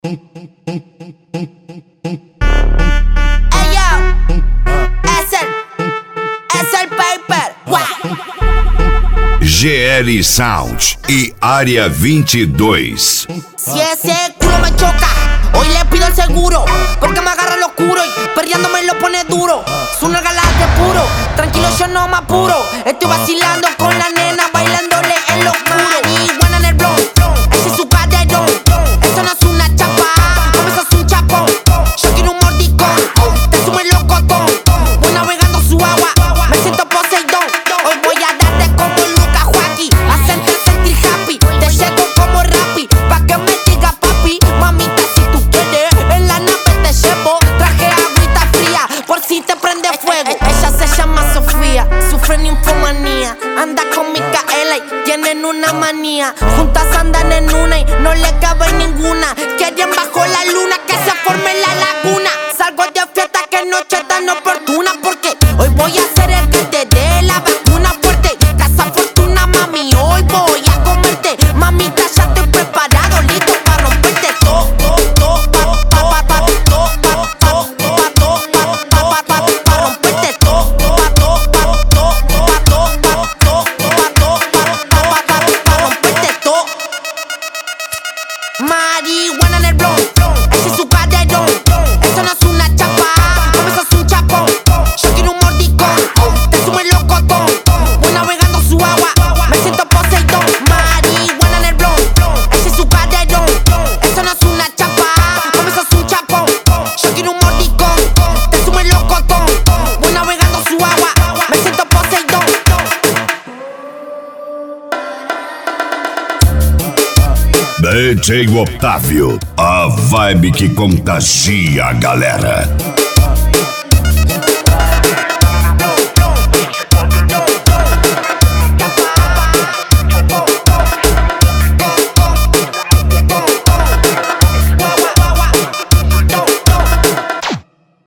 Es el Paper. GL Sound y Área 22. Si ese culo me choca, hoy le pido el seguro, porque me agarra lo oscuro y perreando me lo pone duro. Es una galate puro, tranquilo yo no me apuro. Estoy vacilando con la nena, bailándole en lo oscuro. Marihuana en el blon, ese es su cadero. Esto no es una chapa, como eso es un chapón. Yo quiero un mordicón, te sube el locotón. Voy navegando su agua, me siento Poseidón. Hoy voy a darte como Lucas Joaquín, hacerte sentir happy. Te llego como Rappi, pa' que me diga papi. Mamita, si tú quieres, en la nave te llevo. Traje agüita fría, por si te prende fuego. Ella se llama Sofía, sufre ninfomanía. Anda con Micaela y tienen una manía. Juntas andan en una y no le cabe ninguna. Quieren bajo la luna que se forme la laguna. Salgo de fiesta, que noche tan oportuna, porque hoy voy a ser el que te dé la vacuna fuerte. Casa fortuna, mami, hoy voy a comerte. Mamita, ya estoy preparado, listo para romperte todo. Marihuana en el blon, ese es su cadero. Esto no es una chapa, como eso es un chapón. Yo quiero un mordicón, te sube el locotón. Voy navegando su agua, me siento Poseidón. Marihuana en el blon, ese es su cadero. Esto no es una chapa, como eso es un chapón. Yo quiero un mordicón, te sube el locotón. Voy navegando su agua, me siento Poseidón. DJ Otávio, a vibe que contagia a galera.